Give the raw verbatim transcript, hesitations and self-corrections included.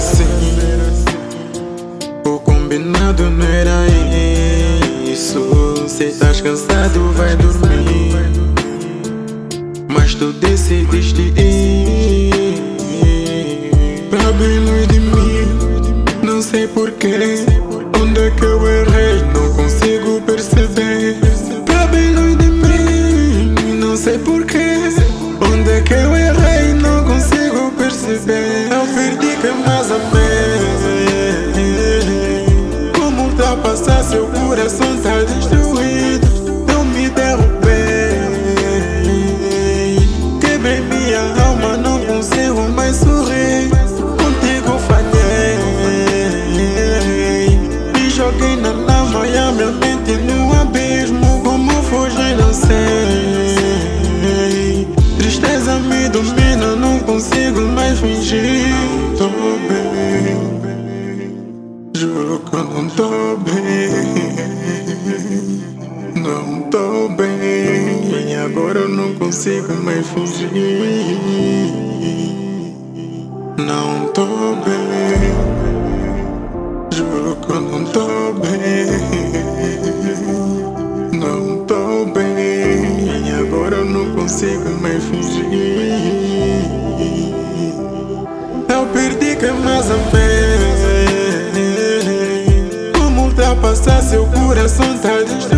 assim. O combinado não era isso. Se estás cansado vai dormir, mas tu decidiste ir pra bem longe de mim. Não sei porquê, onde é que eu errei, não consigo perceber. Pra bem longe de mim, não sei porquê, onde é que eu errei, não consigo perceber. Eu perdi quem mais amei. Como ultrapassar seu coração tá destruído? Eu me derrubei, quebrei minha alma, não consigo mais sorrir. Contigo falhei, me joguei na lama e a minha mente no abismo. Como fugir não sei, tristeza me domina, não consigo mais fingir. Tô bem, juro que eu não tô bem, não tô bem, e agora eu não consigo mais fingir. Não tô bem, juro que eu não tô bem, não tô bem, e agora eu não consigo mais fingir. Eu perdi quem mais amei. Como ultrapassar seu coração tá destruído?